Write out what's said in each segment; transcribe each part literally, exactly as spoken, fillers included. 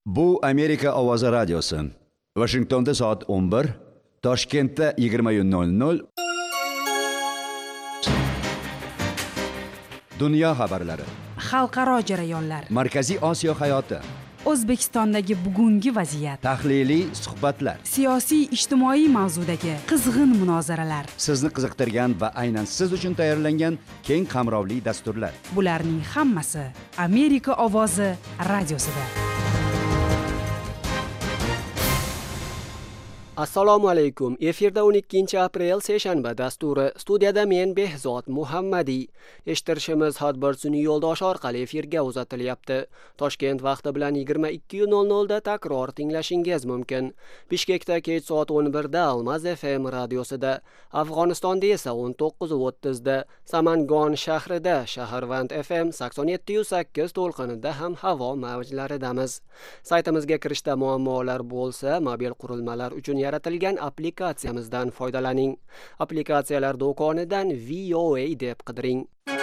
Bu Amerika ovozi radiosi. Washingtonda soat o'n bir, Toshkentda yigirma nol nol. Dunyo xabarlari. Xalqaro jarayonlar. Markaziy Osiyo hayoti. O'zbekistondagi bugungi vaziyat. Tahliliy suhbatlar. Siyosiy ijtimoiy mavzudagi qizg'in munozaralar. Sizni qiziqtirgan va aynan siz uchun tayyorlangan keng qamrovli dasturlar. Bularning hammasi Amerika ovozi radiosida. Assalomu alaykum. Efirda o'n ikkinchi aprel seshanba dasturi. Studiyada men Behzod Muhammadiy. Eshittirishimiz Hotbird sun'iy yo'ldosh orqali efirga uzatilyapti. Toshkent vaqti bilan yigirma ikki nol nol da takror tinglashingiz mumkin. Bishkekda kech soat o'n bir da Almaz F M radiosida, Afg'onistonda esa o'n to'qqiz o'ttiz da, Samangon shahrida Shaharvand F M sakson yetti sakkiz to'lqinida ham havo mavjlaridamiz. Saytimizga kirishda muammolar bo'lsa, mobil qurilmalar uchun yaratilgan applikatsiyamizdan foydalaning. Applikatsiyalar do'konidan V O A deb qidiring.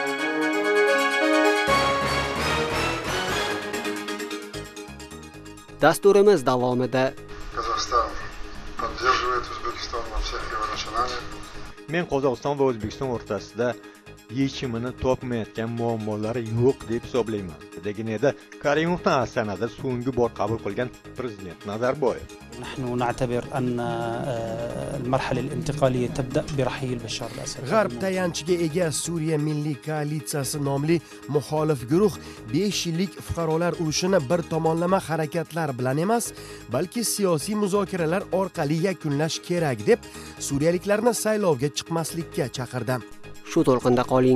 Dasturimiz davomida Qozog'iston поддерживает O'zbekiston во всех его начинаниях. Men Qozog'iston va O'zbekiston o'rtasida yechimini topmayotgan muammolar yo'q deb hisoblayman. Deganida Karimovni Astanada so'nggi bor qabul qilgan prezident Nazarboyev. نحن نعتبر أن المرحلة الانتقالية تبدأ برحيل بشار الأسد. G'arb tayanchiga ega Suriya Milliy koalitsiyasi nomli muxolif guruh besh yillik fuqarolar urushini bir tomonlama harakatlar bilan emas, balki siyosiy muzokaralar orqali yakunlash kerak deb suriyaliklarni saylovga chiqmaslikka chaqirdi. Shu to'lqinda qoling.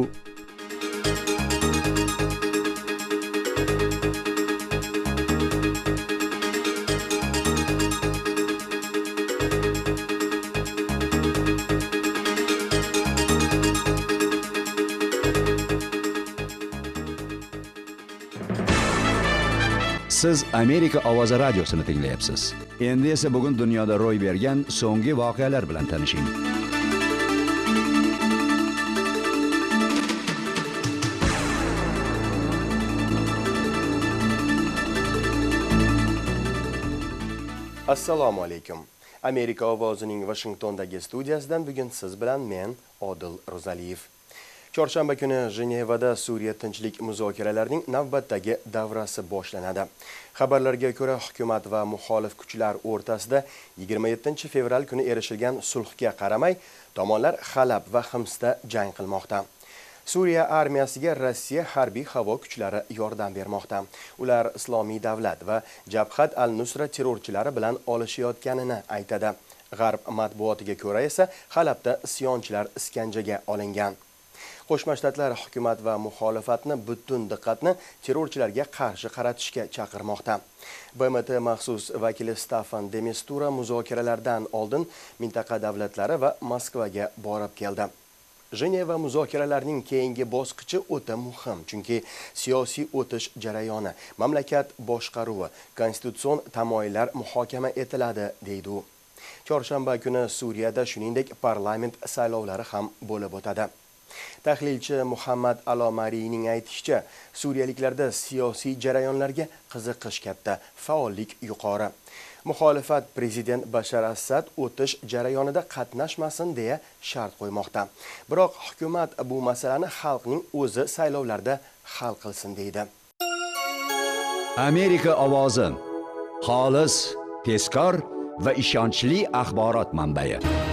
Siz Amerika ovozi radiosini tinglayapsiz. Endi esa bugun dunyoda ro'y bergan so'nggi voqealar bilan tanishing. Assalomu alaykum. Amerika ovozining Washingtondagi studiyasidan bugun siz bilan men Odil Ro'zaliyev. Chorshanba kuni Jenevada Suriya tinchlik muzokaralarining navbatdagi davrasi boshlanadi. Xabarlarga ko'ra, hukumat va muxolif kuchlar o'rtasida yigirma yettinchi fevral kuni erishilgan sulhga qaramay, tomonlar Halab va Himsda jang qilmoqda. Suriya armiyasiga Rossiya harbiy havo kuchlari yordam bermoqda. Ular Islomiy davlat va Jabhat al-Nusra terrorchilari bilan olishayotganini aytadi. G'arb matbuotiga ko'ra esa Halabda isyonchilar iskanjaga olingan. Qo'shma Shtatlar hukumat va muxolifatni butun diqqatni terrorchilarga qarshi qaratishga chaqirmoqda. B M T maxsus vakili Staffan de Mistura muzokaralardan oldin mintaqa davlatlari va Moskvaga borib keldi. Jeneva muzokaralarining keyingi bosqichi o'ta muhim, chunki siyosiy o'tish jarayoni, mamlakat boshqaruvi, konstitutsion tamoyillar muhokama etiladi, deydi u. Chorshanba kuni Suriyada shuningdek parlament saylovlari ham bo'lib o'tadi. Tahlilchi Muhammad Alomariyning aytishicha, suriyaliklarda siyosiy jarayonlarga qiziqish katta, faollik yuqori. Muxolifat prezident Bashar Asad o'tish jarayonida qatnashmasin deya shart qo'ymoqda. Biroq hukumat bu masalani xalqning o'zi saylovlarda hal qilsin deydi. Amerika ovozi. Xolis, tezkor va ishonchli axborot manbai.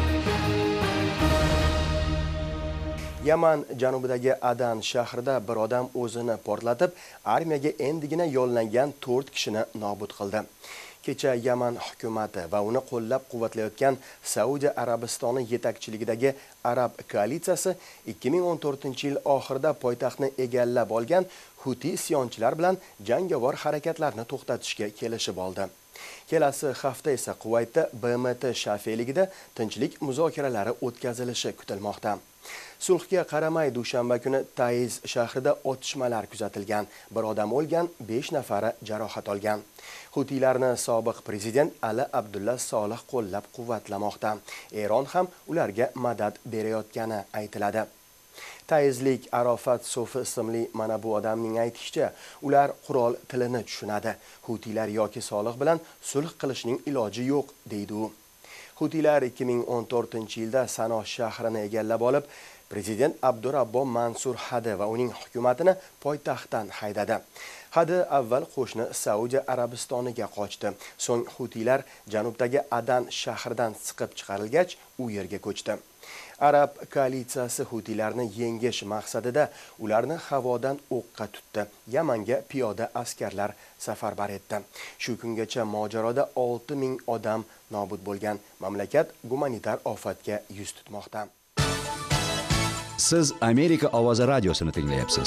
Yaman janubidagi Adan shahrida bir odam o'zini portlatib, armiyaga endigina yo'llangan to'rt kishini nobud qildi. Kecha Yaman hukumati va uni qo'llab-quvvatlayotgan Saudiya Arabistoni yetakchiligidagi Arab koalitsiyasi ikki ming o'n to'rtinchi yil oxirida poytaxtni egallab olgan Huti isyonchilar bilan jangovar harakatlarni to'xtatishga kelishib oldi. Kelasi hafta esa Kuvaytda B M T shafeligida tinchlik muzokaralari o'tkazilishi kutilmoqda. Sulhga qaramay dushanba kuni Taiz shahrida otishmalar kuzatilgan. Bir odam o'lgan, besh nafari jarohat olgan. Hutilarni sobiq prezident Ali Abdulla Solih qo'llab-quvvatlamoqda. Eron ham ularga madad berayotgani aytiladi. Tayizlik Arofat Sofi ismli mana bu odamning aytishicha, ular qurol tilini tushunadi. Hutilar yoki Solih bilan sulh qilishning iloji yo'q, deydi u. Hutilar ikki ming o'n to'rtinchi yilda Sano shahrini egallab olib, prezident Abdurabbo Mansur Hadi va uning hukumatini poytaxtdan haydadi. Hadi avval qo'shni Saudiya Arabistoniga qochdi. So'ng Hutilar janubdagi Adan shahridan siqib chiqarilgach, u yerga ko'chdi. Arab koalitsiyasi Hutilarni yengish maqsadida ularni havodan o'qqa tutdi. Yamanga piyoda askarlar safarbar etdi. Shu kungacha mojaroda olti ming odam nobud bo'lgan. Mamlakat gumanitar ofatga yuz tutmoqda. Siz Amerika ovozi radiosini tinglayapsiz.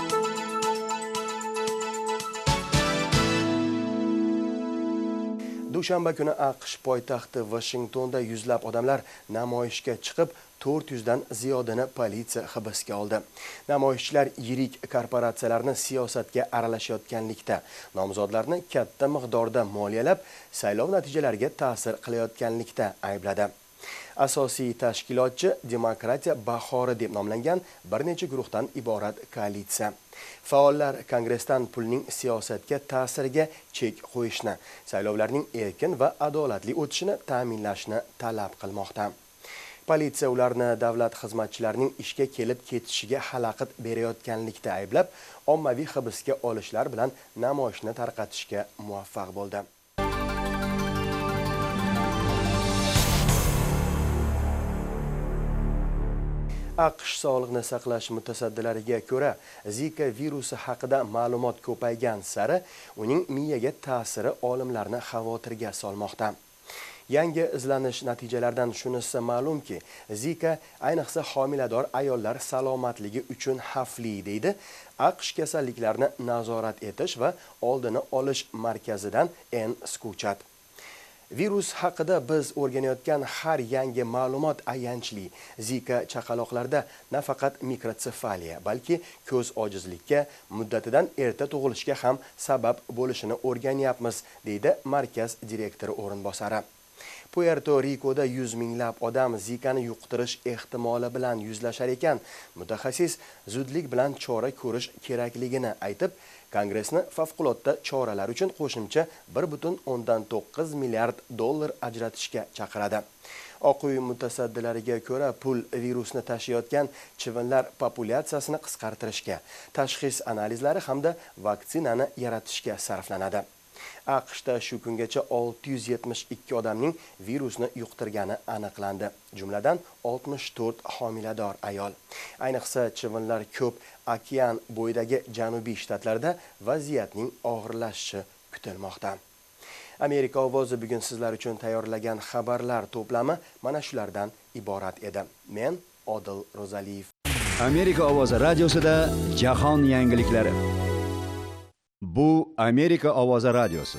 Dushanba kuni AQSh poytaxti Washingtonda yuzlab odamlar namoyishga chiqib, to'rt yuz dan ziyodini politsiya hibsga oldi. Namoyishchilar yirik korporatsiyalarni siyosatga aralashayotganlikda, nomzodlarni katta miqdorda moliyalab, saylov natijalariga ta'sir qilayotganlikda aybladi. Asosiy tashkilotchi Demokratiya bahori deb nomlangan bir necha guruhdan iborat koalitsiya. Faollar Kongressdan pulning siyosatga ta'siriga chek qo'yishni, saylovlarning erkin va adolatli o'tishini ta'minlashni talab qilmoqda. Politsiya ularni davlat xizmatchilarining ishga kelib ketishiga xalaqit berayotganlikda ayblab, ommaviy hibsga olishlar bilan namoyishni tarqatishga muvaffaq bo'ldi. AQSh sog'liqni saqlash mutasaddilariga ko'ra, Zika virusi haqida ma'lumot ko'paygan sari uning miyaga ta'siri olimlarni xavotirga solmoqda. Yangi izlanish natijalaridan shunisi ma'lumki, Zika ayniqsa homilador ayollar salomatligi uchun xavfli, deydi AQSh kasalliklarni nazorat etish va oldini olish markazidan En Skuchat. Virus haqida biz o'rganayotgan har yangi ma'lumot ayanchli. Zika chaqaloqlarda nafaqat mikrosefaliya, balki ko'z ojizlikka, muddatidan erta tug'ilishga ham sabab bo'lishini o'rganyapmiz, deydi markaz direktori o'rinbosari. Puerto Rikoda yuz minglab odam Zikani yuqtirish ehtimoli bilan yuzlashar ekan. Mutaxassis zudlik bilan chora ko'rish kerakligini aytib, Kongressni favqulodda choralar uchun qo'shimcha bir butun o'ndan to'qqiz milliard dollar ajratishga chaqiradi. Oq uy mutasaddilariga ko'ra, pul virusni tashiyotgan chivinlar populyatsiyasini qisqartirishga, tashxis analizlari hamda vaksinani yaratishga sarflanadi. AQShda shu kungacha olti yuz yetmish ikki odamning virusni yuqtirgani aniqlandi. Jumladan oltmish to'rt homilador ayol. Ayniqsa chivinlar ko'p okean bo'yidagi janubiy shtatlarda vaziyatning og'irlashishi kutilmoqda. Amerika ovozi bugun sizlar uchun tayyorlagan xabarlar to'plami mana shulardan iborat edi. Men Odil Ro'zaliyev. Amerika ovozi radiosida jahon yangiliklari. Bu Amerika ovozi radiosi.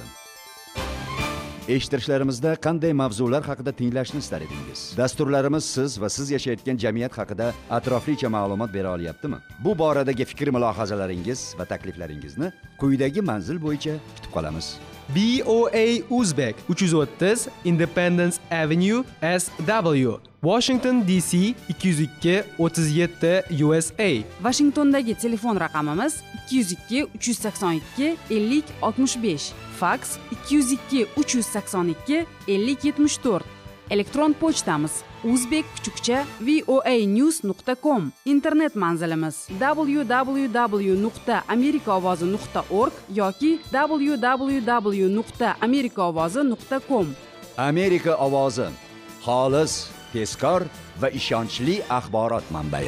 Eshittirishlarimizda qanday mavzular haqida tinglashni istar edingiz? Dasturlarimiz siz va siz yashayotgan jamiyat haqida atroflicha ma'lumot bera olyaptimi? Bu boradagi fikr-mulohazalaringiz va takliflaringizni quyidagi manzil bo'yicha kutib qolamiz. B O A Uzbek uch yuz o'ttiz Independence Avenue S W Washington D C ikki yuz ikki o'ttiz yetti U S A. Washingtondagi telefon raqamimiz ikki yuz ikki uch yuz sakson ikki ellik oltmish besh. Faks ikki yuz ikki uch yuz sakson ikki ellik yetmish to'rt. Elektron pochtamiz uzbek kuchukcha voanews nuqta com. Internet manzilimiz w w w nuqta amerikaovozi nuqta org yoki w w w nuqta amerikaovozi nuqta com. Amerika ovozi, xolis, tezkor va ishonchli axborot manbai.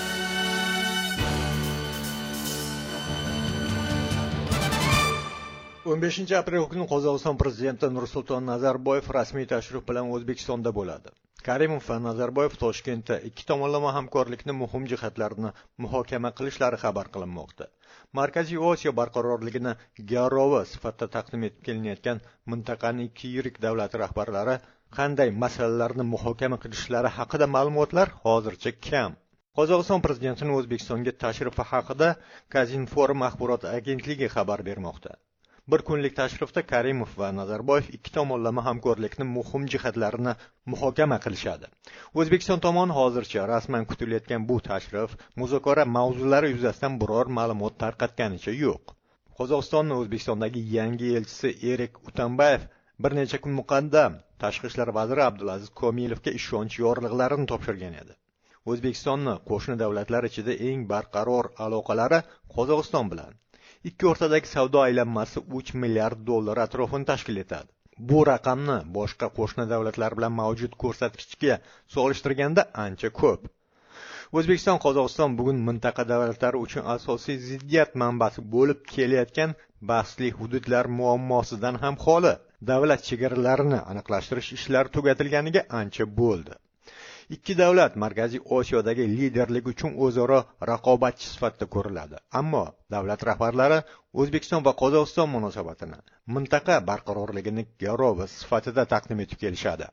o'n beshinchi aprel kuni Qozog'iston prezidenti Nursulton Nazarboyev rasmiy tashrif bilan O'zbekistonda bo'ladi. Karimov va Nazarboyev Toshkentda ikki tomonlama hamkorlikni muhim jihatlarini muhokama qilishlari xabar qilinmoqda. Markaziy Osiyo barqarorligini garovi sifatida taqdim etib kelinayotgan mintaqaning ikki yirik davlat rahbarlari qanday masalalarni muhokama qilishlari haqida ma'lumotlar hozircha kam. Qozog'iston prezidentining O'zbekistonga tashrifi haqida Kazinform axborot agentligi xabar bermoqda. Bir kunlik tashrifda Karimov va Nazarboyev ikki tomonlama hamkorlikning muhim jihatlarini muhokama qilishadi. O'zbekiston tomoni hozircha rasman kutilayotgan bu tashrif muzokara mavzulari yuzasidan biror ma'lumot tarqatganicha yo'q. Qozog'istonning O'zbekistondagi yangi elchisi Erik Utambayev bir necha kun muqaddam Tashqi ishlar vaziri Abdulaziz Komilovga ishonch yorliqlarini topshirgan edi. O'zbekistonning qo'shni davlatlar ichida eng barqaror aloqalari Qozog'iston bilan. Ikki o'rtadagi savdo aylanmasi uch milliard dollar atrofini tashkil etadi. Bu raqamni boshqa qo'shni davlatlar bilan mavjud ko'rsatkichga solishtirganda ancha ko'p. O'zbekiston Qozog'iston bugun mintaqa davlatlari uchun asosiy ziddiyat manbasi bo'lib kelayotgan bahsli hududlar muammosidan ham xoli. Davlat chegaralarini aniqlashtirish ishlari tugatilganiga ancha bo'ldi. Ikki davlat Markaziy Osiyodagi liderlik uchun o'zaro raqobatchi sifatida ko'riladi. Ammo davlat rahbarlari O'zbekiston va Qozog'iston munosabatini mintaqa barqarorligining garovi sifatida taqdim etib kelishadi.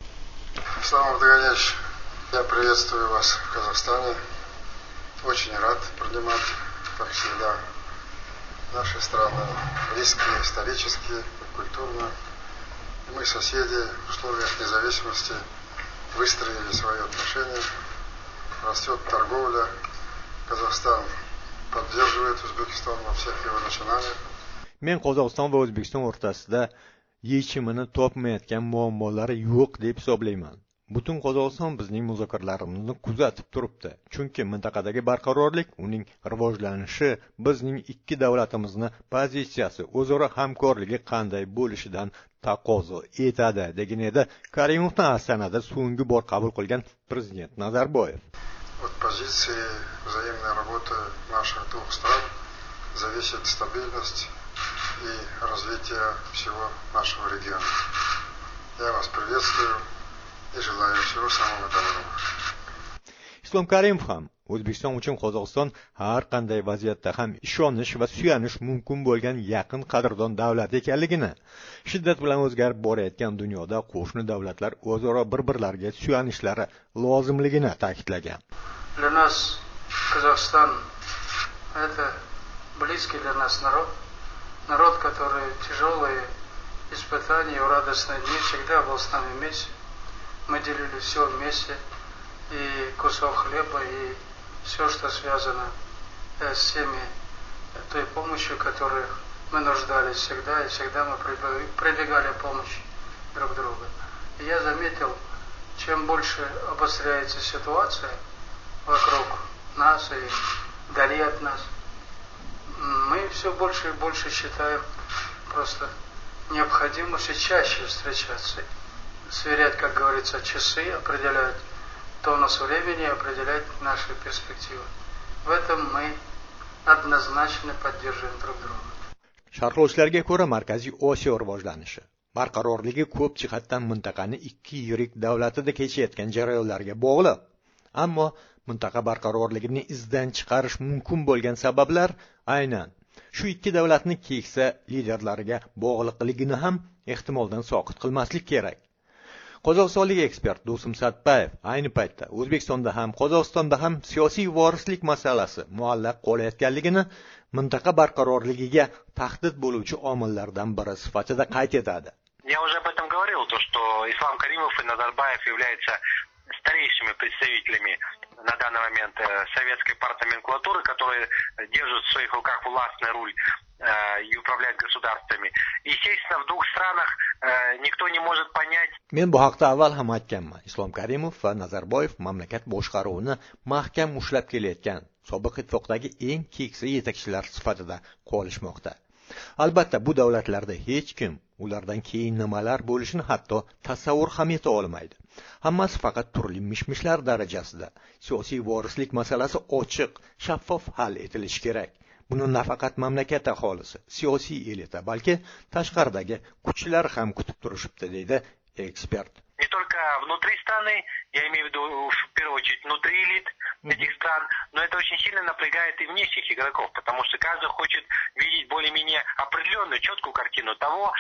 Ислам Абдугаевич, я приветствую вас в Казахстане. Очень рад принимать, как всегда, наши страны близкие, исторические, культурно. Мы соседи в условиях независимости выстроили свои отношения, растет торговля, Казахстан поддерживает Узбекистан во всех его начинаниях. Men Qozog'iston va O'zbekiston o'rtasida yechimini topmayotgan muammolari yo'q deb hisoblayman. Butun Qozog'iston bizning muzokaralarimizni kuzatib turibdi. Chunki mintaqadagi barqarorlik, uning rivojlanishi bizning ikki davlatimizning pozitsiyasi o'zaro hamkorligi qanday bo'lishidan taqozo etadi, degan edi Karimovning Astanada so'nggi bor qabul qilgan prezident Nazarboyev. От позиции взаимной работы наших двух стран зависит стабильность и развитие всего нашего региона. Я вас приветствую и желаю всего самого доброго. Islom Karimov ham O'zbekiston uchun Qozog'iston har qanday vaziyatda ham ishonish va suyanish mumkin bo'lgan yaqin qadrdon davlat ekanligini, shiddat bilan o'zgarib borayotgan dunyoda qo'shni davlatlar o'zaro bir-birlariga suyanishlari lozimligini ta'kidlagan. Для нас Казахстан это близкий для нас народ, народ, который тяжелые испытания и радостные дни всегда был с нами вместе. Мы делили все вместе, и кусок хлеба, и все, что связано с теми, той помощью, которой мы нуждались всегда, и всегда мы прибегали к помощи друг друга. И я заметил, чем больше обостряется ситуация вокруг нас и вдали от нас, мы все больше и больше считаем просто необходимостью чаще встречаться, сверять, как говорится, часы, определять тонус времени, определять наши перспективы. В этом мы однозначно поддерживаем друг друга. Sharhlovchilarga ko'ra, Markaziy Osiyo rivojlanishi barqarorligi ko'p jihatdan mintaqani ikki yirik davlatida kechayotgan jarayonlarga bog'liq. Ammo mintaqa barqarorligini izdan chiqarish mumkin bo'lgan sabablar aynan shu ikki davlatning keksa liderlariga bog'liqligini ham ehtimoldan soqit qilmaslik kerak. Qozog'istonlik ekspert Do'stim Satpayev ayni paytda O'zbekistonda ham Qozog'istonda ham siyosiy vorislik masalasi muallaq qolayotganligini mintaqa barqarorligiga tahdid bo'luvchi omillardan biri sifatida qayd etadi. Я уже об этом говорил, то что Ислам Каримов и Назарбаев являются старейшими представителями на данный момент советской партноменклатуры, которые держат в своих руках властный руль и управляют государствами. Естественно, в двух странах никто не может понять. Men bu haqda avval ham aytganman. Islom Karimov va Nazarboyev mamlakat boshqaruvini mahkam ushlab kelayotgan sobiq ittifoqdagi eng keksa yetakchilar sifatida qolishmoqda. Albatta, bu davlatlarda hech kim ulardan keyin nimalar bo'lishini hatto tasavvur ham eta olmaydi. Hammasi faqat turli mishmishlar darajasida. Siyosiy vorislik masalasi ochiq, shaffof hal etilishi kerak. Buni nafaqat mamlakat aholisi, siyosiy elita, balki tashqaridagi kuchlar ham kutib turishibdi, deydi ekspert. Не только внутри страны, я имею в виду в первую очередь внутри элит этих стран, но это очень сильно напрягает и внешних игроков, потому что каждый хочет видеть более-менее определенную, четкую картину того, с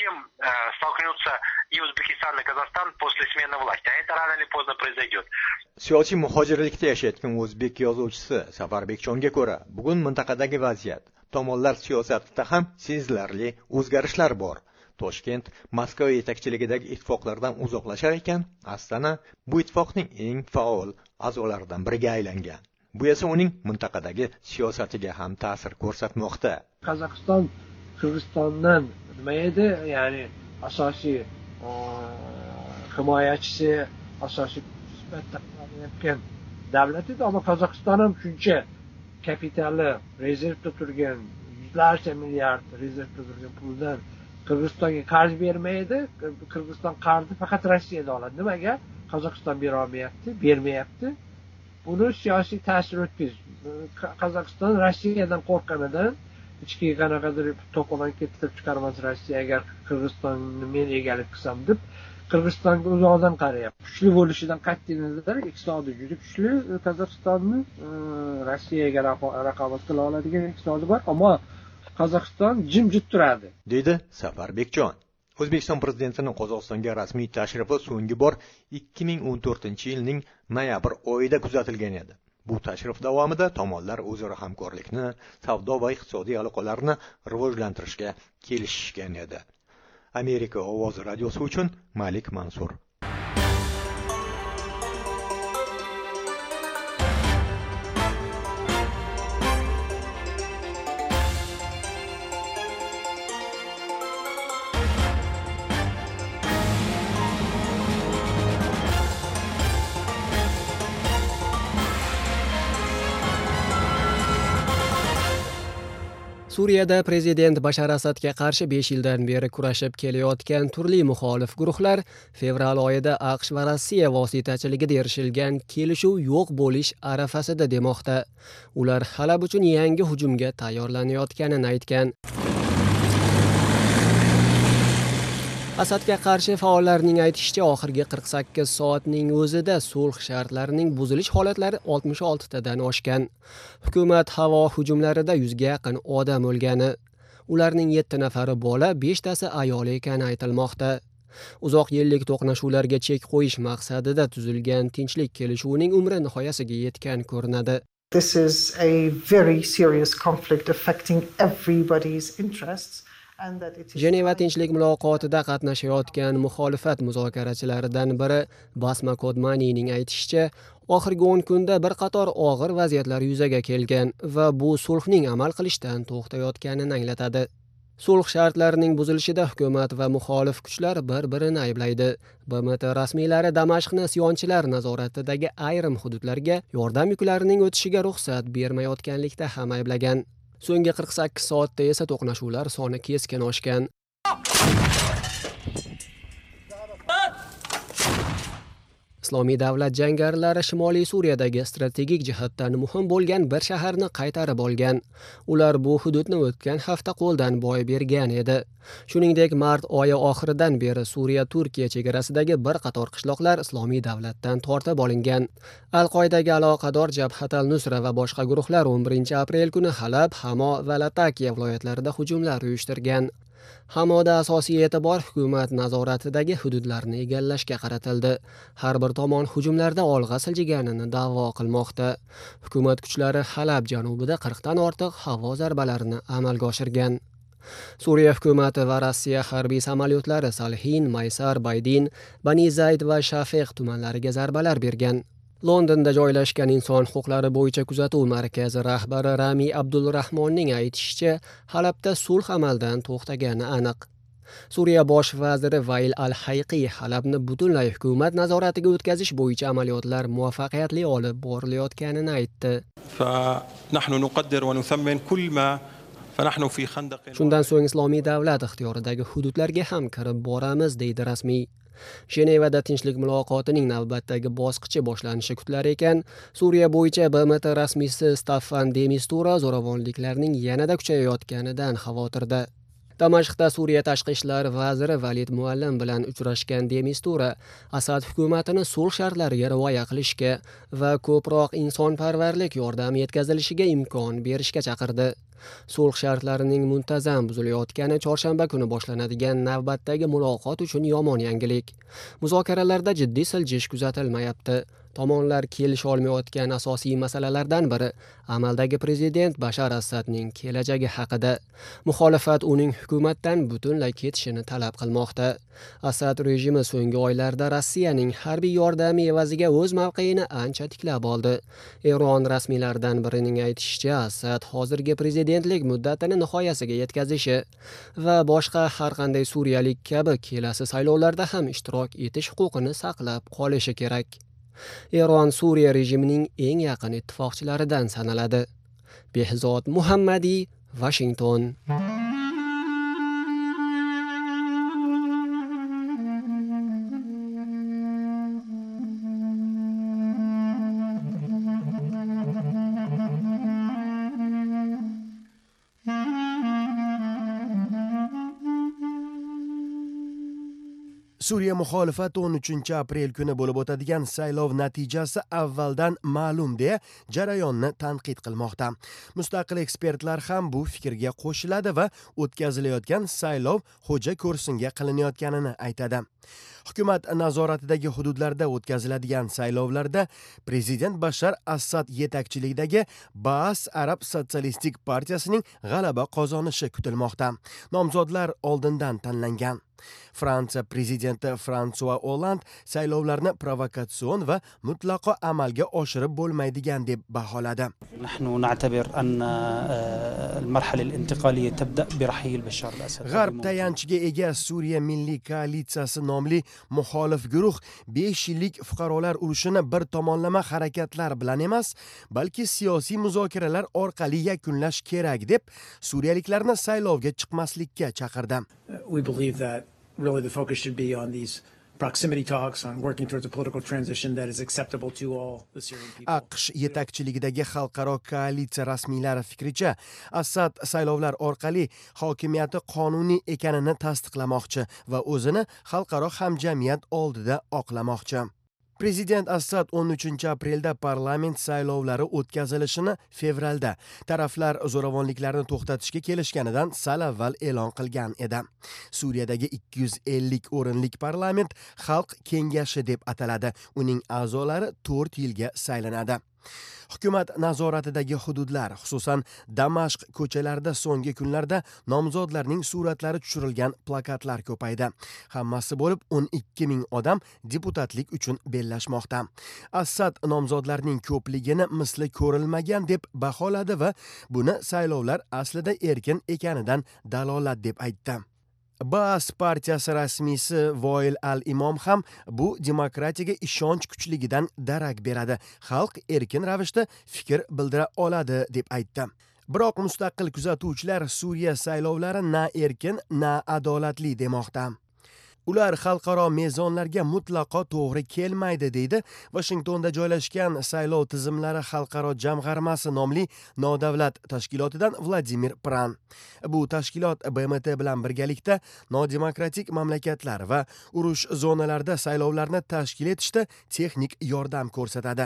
чем столкнутся и Узбекистан, и Казахстан после смены власти. А это рано или поздно произойдет. Siyosiy muhojirlikda yashayotgan o'zbek yozuvchisi Safarbekjonga ko'ra, bugun mintaqadagi vaziyat, tomonlar siyosatida ham sezilarli o'zgarishlar bor. Toshkent Moskva yetakchiligidagi ittifoqlardan uzoqlashar ekan, Astana bu ittifoqning eng faol a'zolaridan biriga aylangan. Bu esa uning mintaqadagi siyosatiga ham ta'sir ko'rsatmoqda. Qozog'iston Qirg'izistondan nima edi, ya'ni asosiy himoyachisi, asosiy sifatida qilayotgan davlat edi, ammo Qozog'iston ham shuncha kapitali rezervda turgan, yuzlarcha milliard rezervda turgan puldan Qirg'izistonga qarz bermaydi. Qirg'iziston qarzni faqat Rossiyadan oladi. Nimaga? Qozog'iston bera olmayapti, bermayapti. Buni siyosiy ta'sir o'tkazdi. Qozog'iston Rossiyadan qo'rqqanidan ichkiga qanaqadir to'polon keltirib chiqarmas Rossiya agar Qirg'izistonni men egalik qilsam deb Qirg'izistonga uzoqdan qarayapti. Kuchli bo'lishidan qat'iy nazar iqtisodi juda kuchli. Qozog'istonni Rossiyaga raqobat qila oladigan iqtisodi bor, ammo Qozog'iston jimjit turadi, deydi Safarbekjon. O'zbekiston prezidentining Qozog'istonga rasmiy tashrifi so'nggi bor ikki ming o'n to'rtinchi yilning noyabr oyida kuzatilgan edi. Bu tashrif davomida tomonlar o'zaro hamkorlikni, savdo va iqtisodiy aloqalarni rivojlantirishga kelishishgan edi. Amerika ovozi radiosi uchun Malik Mansur. Suriyada prezident Bashar Asadga qarshi besh yildan beri kurashib kelayotgan turli muxolif guruhlar fevral oyida AQSh va Rossiya vositachiligida erishilgan kelishuv yo'q bo'lish arafasida demoqda. Ular Halab uchun yangi hujumga tayyorlanayotganini aytgan. Asadga qarshi faollarning aytishicha, oxirgi qirq sakkiz soatning o'zida sulh shartlarining buzilish holatlari oltmish olti tadan oshgan. Hukumat havo hujumlarida yuzga yaqin odam o'lgani. Ularning yetti nafari bola, beshtasi ayol ekani aytilmoqda. Uzoq yillik to'qnashuvlarga chek qo'yish maqsadida tuzilgan tinchlik kelishuvining umri nihoyasiga yetgan ko'rinadi. This is a very serious conflict affecting everybody's interests. Jeneva tinchlik muloqotida qatnashayotgan muxolifat muzokarachilaridan biri Basma Kodmanining aytishicha, oxirgi o'n kunda bir qator og'ir vaziyatlar yuzaga kelgan va bu sulhning amal qilishdan to'xtayotganini anglatadi. Sulh shartlarining buzilishida hukumat va muxolif kuchlar bir-birini ayblaydi. B M T rasmiylari Damashqni isyonchilar nazoratidagi ayrim hududlarga yordam yuklarining o'tishiga ruxsat bermayotganlikda ham ayblagan. So'nggi qirq sakkiz soatda esa to'qnashuvlar soni keskin oshgan. Islomiy davlat jangarilari Shimoliy Suriyadagi strategik jihatdan muhim bo'lgan bir shaharni qaytarib olgan. Ular bu hududni o'tgan hafta qo'ldan boy bergan edi. Shuningdek, mart oyi oxiridan beri Suriya-Turkiya chegarasidagi bir qator qishloqlar Islomiy davlatdan tortib olingan. Al-Qoidaga aloqador Jabhat al-Nusra va boshqa guruhlar o'n birinchi aprel kuni Halab, Hamo va Latakiya viloyatlarida hujumlar uyushtirgan. Hamoda asosiy e'tibor hukumat nazoratidagi hududlarni egallashga qaratildi. Har bir tomon hujumlarda olg'a siljiganini da'vo qilmoqda. Hukumat kuchlari Halab janubida qirqdan ortiq havo zarbalarini amalga oshirgan. Suriya hukumati va Rossiya harbiy samolyotlari Salhin, Maysar, Baydin, Bani Zayd va Shafiq tumanlariga zarbalar bergan. Londonda joylashgan inson huquqlari bo'yicha kuzatuv markazi rahbari Rami Abdulrahmonning aytishicha, Halabda sulh amaldan to'xtagani aniq. Suriya bosh vaziri Vail al-Hayqi Halabni butunlay hukumat nazoratiga o'tkazish bo'yicha amaliyotlar muvaffaqiyatli olib borilayotganini aytdi. Shundan so'ng Islomiy davlat ixtiyoridagi hududlarga ham kirib boramiz, deydi rasmiy. Jenevada tinchlik muloqotining navbatdagi bosqichi boshlanishi kutilar ekan, Suriya bo'yicha B M T rasmiysi Staffan de Mistura zo'ravonliklarning yanada kuchayayotganidan xavotirda. Damashqda Suriya tashqi ishlar vaziri Valid Muallim bilan uchrashgan de Mistura Asad hukumatini sulh shartlariga rioya qilishga va ko'proq insonparvarlik yordami yetkazilishiga imkon berishga chaqirdi. Sulh shartlarining muntazam buzilayotgani chorshanba kuni boshlanadigan navbatdagi muloqot uchun yomon yangilik. Muzokaralarda jiddiy siljish kuzatilmayapti. Tomonlar kelisha olmayotgan asosiy masalalardan biri amaldagi prezident Bashar Asadning kelajagi haqida. Muxolifat uning hukumatdan butunlay ketishini talab qilmoqda. Asad rejimi so'nggi oylarda Rossiyaning harbiy yordami evaziga o'z mavqeini ancha tiklab oldi. Eron rasmiylaridan birining aytishicha, Asad hozirgi prezidentlik muddatini nihoyasiga yetkazishi va boshqa har qanday suriyalik kabi kelasi saylovlarda ham ishtirok etish huquqini saqlab qolishi kerak. Eron Suriya rejimining eng yaqin ittifoqchilaridan sanaladi. Behzod Muhammadiy, Washington. Suriya muxolifati o'n uchinchi aprel kuni bo'lib o'tadigan saylov natijasi avvaldan ma'lum deya jarayonni tanqid qilmoqda. Mustaqil ekspertlar ham bu fikrga qo'shiladi va o'tkazilayotgan saylov xo'ja ko'rsinga qilinayotganini aytadi. Hukumat nazoratidagi hududlarda o'tkaziladigan saylovlarda prezident Bashar Asad yetakchiligidagi Baas Arab Sotsialistik partiyasining g'alaba qozonishi kutilmoqda. Nomzodlar oldindan tanlangan. Fransiya prezidenti François Hollande saylovlarni provokatsion va mutlaqo amalga oshirib bo'lmaydigan deb baholadi. نحن نعتبر أن المرحلة الانتقالية تبدأ برحيل بشار الأسد. G'arb tayanchiga ega Suriya Milliy koalitsiyasi nomli muxolif guruh besh yillik fuqarolar urushini bir tomonlama harakatlar bilan emas, balki siyosiy muzokaralar orqali yakunlash kerak deb suriyaliklarni saylovga chiqmaslikka chaqirdi. We believe that really the focus should be on these proximity talks, on working towards a political transition that is acceptable to all the Syrian people. AQSh yetakchiligidagi xalqaro koalitsiya rasmiylari fikricha, Asad saylovlar orqali hokimiyati qonuniy ekanini tasdiqlamoqchi va o'zini xalqaro hamjamiyat oldida oqlamoqchi. Prezident Asad o'n uchinchi aprelda parlament saylovlari o'tkazilishini fevralda taraflar zo'ravonliklarni to'xtatishga kelishganidan sal avval e'lon qilgan edi. Suriyadagi ikki yuz ellik o'rinlik parlament xalq kengashi deb ataladi. Uning a'zolari to'rt yilga saylanadi. Hukumat nazoratidagi hududlar, xususan Damashq ko'chalarida so'nggi kunlarda nomzodlarning suratlari tushirilgan plakatlar ko'paydi. Hammasi bo'lib o'n ikki ming odam deputatlik uchun bellashmoqda. Asad nomzodlarning ko'pligini misli ko'rilmagan deb baholadi va buni saylovlar aslida erkin ekanidan dalolat deb aytdi. Baas partiyasi rasmiysi Voil al-Imom ham bu demokratiyaga ishonch kuchligidan darak beradi. Xalq erkin ravishda fikr bildira oladi deb aytdi. Biroq mustaqil kuzatuvchilar Suriya saylovlari na erkin, na adolatli demoqda. Ular xalqaro mezonlarga mutlaqo to'g'ri kelmaydi deydi Washingtonda joylashgan saylov tizimlari xalqaro jamg'armasi nomli nodavlat tashkilotidan Vladimir Pran. Bu tashkilot B M T bilan birgalikda nodemokratik mamlakatlar va urush zonalarida saylovlarni tashkil etishda texnik yordam ko'rsatadi.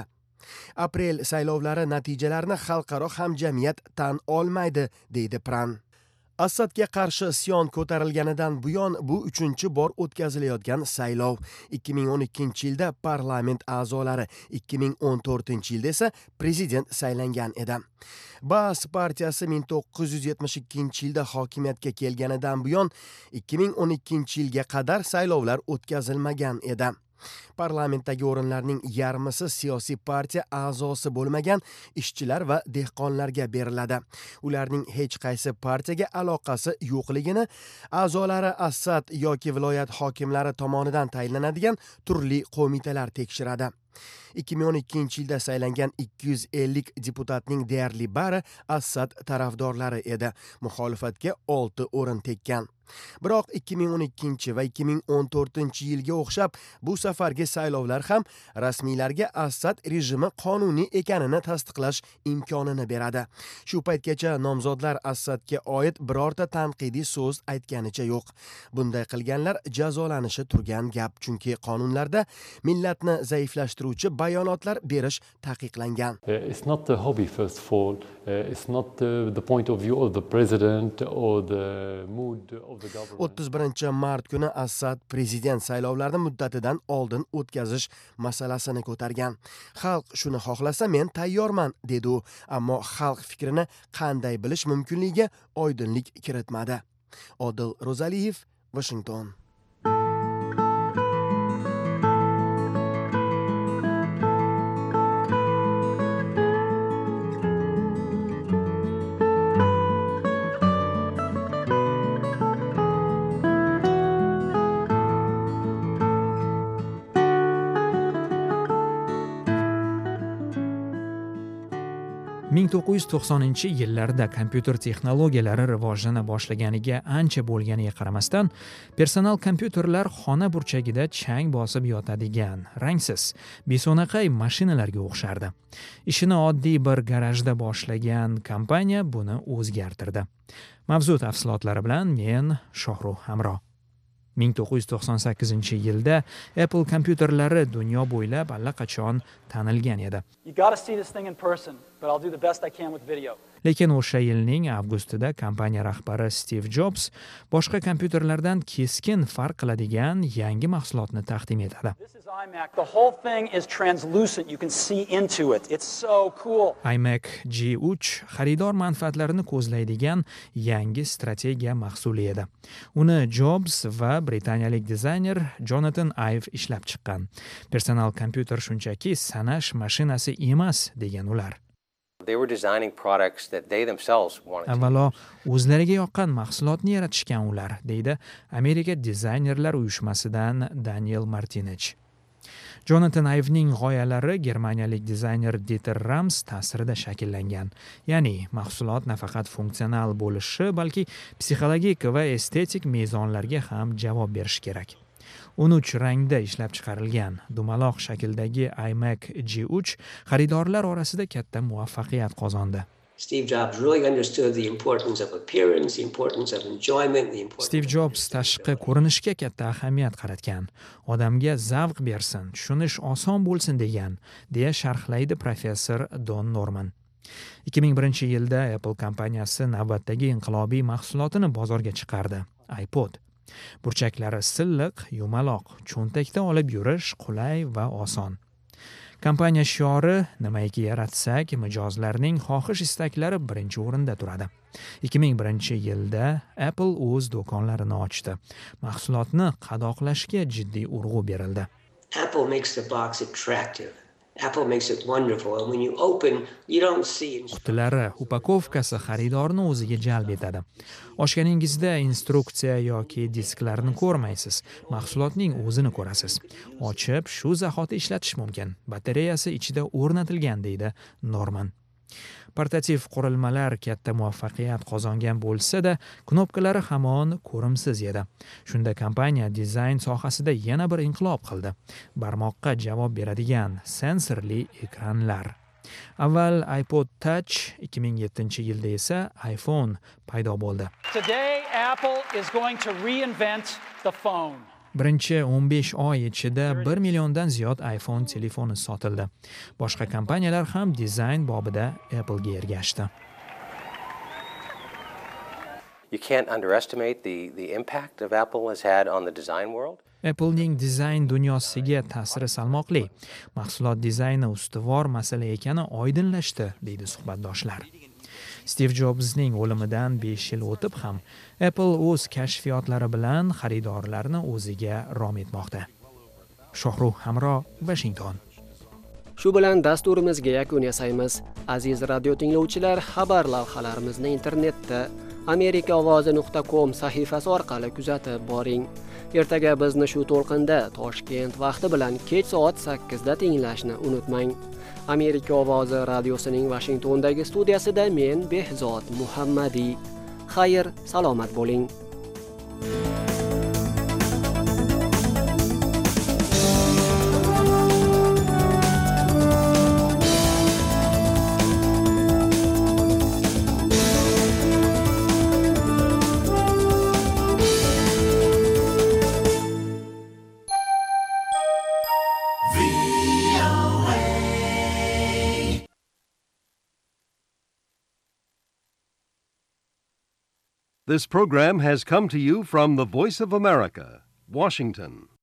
Aprel saylovlari natijalarini xalqaro hamjamiyat tan olmaydi, deydi Pran. Asadga qarshi isyon ko'tarilganidan buyon bu uchinchi bor o'tkazilayotgan saylov. ikki ming o'n ikkinchi yilda parlament a'zolari, ikki ming o'n to'rtinchi yilda esa prezident saylangan edi. Baas partiyasi ming to'qqiz yuz yetmish ikkinchi yilda hokimiyatga kelganidan buyon ikki ming o'n ikkinchi yilga qadar saylovlar o'tkazilmagan edi. Parlamentdagi o'rinlarning yarmisi siyosiy partiya a'zosi bo'lmagan ishchilar va dehqonlarga beriladi. Ularning hech qaysi partiyaga aloqasi yo'qligini a'zolari Asad yoki viloyat hokimlari tomonidan tayinlanadigan turli qo'mitalar tekshiradi. ikki ming o'n ikkinchi yilda saylangan ikki yuz ellik deputatning deyarli bari Assad tarafdorlari edi. Muxolifatga olti o'rin tekkan. Biroq ikki ming o'n ikkinchi va ikki ming o'n to'rtinchi yilga o'xshab bu safargi saylovlar ham rasmiylarga Assad rejimi qonuniy ekanini tasdiqlash imkonini beradi. Shu paytgacha nomzodlar Assadga oid birorta tanqidiy so'z aytganicha yo'q. Bunday qilganlar jazolanishi turgan gap, chunki qonunlarda millatni zaiflashtiruvchi bayonotlar berish taqiqlangan. It's not the hobby first of all. It's not the, the point of view of the president or the mood of o'ttiz birinchi mart kuni Assad prezident saylovlarini muddatidan oldin o'tkazish masalasini ko'targan. Xalq shuni xohlasa men tayyorman dedi u, ammo xalq fikrini qanday bilish mumkinligiga oydinlik kiritmadi. Odil Ro'zaliyev, Washington. ming to'qqiz yuz to'qsoninchi yillarda kompyuter texnologiyalari rivojlana boshlaganiga ancha bo'lganiga qaramasdan, personal kompyuterlar xona burchagida chang bosib yotadigan, rangsiz, besonaqay mashinalarga o'xshardi. Ishini oddiy bir garajda boshlagan kompaniya buni o'zgartirdi. Mavzu tafsilotlari bilan men Shohruh Hamro. ming to'qqiz yuz to'qson sakkizinchi yilda Apple kompyuterlari dunyo bo'ylab allaqachon tanilgan edi. Lekin o'sha yilning avgustida kompaniya rahbari Steve Jobs boshqa kompyuterlardan keskin farq qiladigan yangi mahsulotni taqdim etadi. iMac G uch xaridor manfaatlarini ko'zlaydigan yangi strategiya mahsuli edi. Uni Jobs va britaniyalik dizayner Jonathan Ive ishlab chiqqan. Personal kompyuter shunchaki sanash mashinasi emas degan ular. Avvalo, o'zlariga yoqqan mahsulotni yaratishgan ular, deydi Amerika dizaynerlar uyushmasidan Daniel Martinich. Jonathan Ive'ning g'oyalari germaniyalik dizayner Dieter Rams ta'sirida shakllangan. Ya'ni, mahsulot nafaqat funksional bo'lishi, balki psixologik va estetik mezonlarga ham javob berishi kerak. o'n uch rangda ishlab chiqarilgan dumaloq shakldagi iMac G uch xaridorlar orasida katta muvaffaqiyat qozondi. Steve Jobs really understood the importance of appearance, the importance of enjoyment, the importance Steve Jobs tashqi ko'rinishga katta ahamiyat qaratgan. Odamga zavq bersin, tushunish oson bo'lsin degan, deya sharhlaydi professor Don Norman. ikki ming birinchi yilda Apple kompaniyasi navbatdagi inqilobiy mahsulotini bozorga chiqardi, iPod. Burchaklari silliq, yumaloq, cho'ntakda olib yurish qulay va oson. Kompaniya shiori nimaiki yaratsak, mijozlarning xohish-istaklari birinchi o'rinda turadi. ikki ming birinchi yilda Apple o'z do'konlarini ochdi. Mahsulotni qadoqlashga jiddiy urg'u berildi. Apple makes the box attractive. Apple makes it wonderful, and when you open, you don't see. Qutilari, upakovkasi xaridorni o'ziga jalb etadi. Ochganingizda instruksiya yoki disklarni ko'rmaysiz, mahsulotning o'zini ko'rasiz. Ochib, shu zahoti ishlatish mumkin. Batareyasi ichida o'rnatilgan, deydi Norman. Portativ qurilmalar katta muvaffaqiyat qozongan bo'lsa-da, knopkalari hamon ko'rimsiz edi. Shunda kompaniya dizayn sohasida yana bir inqilob qildi. Barmoqqa javob beradigan sensorli ekranlar. Avval iPod Touch, ikki ming yettinchi yilda esa iPhone paydo bo'ldi. Today Apple is going to reinvent the phone. Birinchi o'n besh oy ichida bir milliondan ziyod iPhone telefoni sotildi. Boshqa kompaniyalar ham dizayn bobida Apple'ga ergashdi. You can't underestimate the the impact of Apple has had on the design world. Apple'ning dizayn dunyosiga ta'siri salmoqli. Mahsulot dizayni ustuvor masala ekani oydinlashdi, deydi suhbatdoshlar. Steve Jobsning o'limidan besh yil o'tib ham Apple o'z kashfiyotlari bilan xaridorlarni o'ziga rom etmoqda. Shohruh Hamro, Washington. Shu bilan dasturimizga yakun yasaymiz. Aziz radio tinglovchilar, xabar lavhalarimizni internetda amerika ovozi nuqta com sahifasi orqali kuzatib boring. Ertaga bizni shu to'lqinda Toshkent vaqti bilan kech soat sakkizda tinglashni unutmang. Amerika ovozi radiosining Washingtondagi studiyasida men Behzod Muhammadiy. Xayr, salomat bo'ling. This program has come to you from the Voice of America, Washington.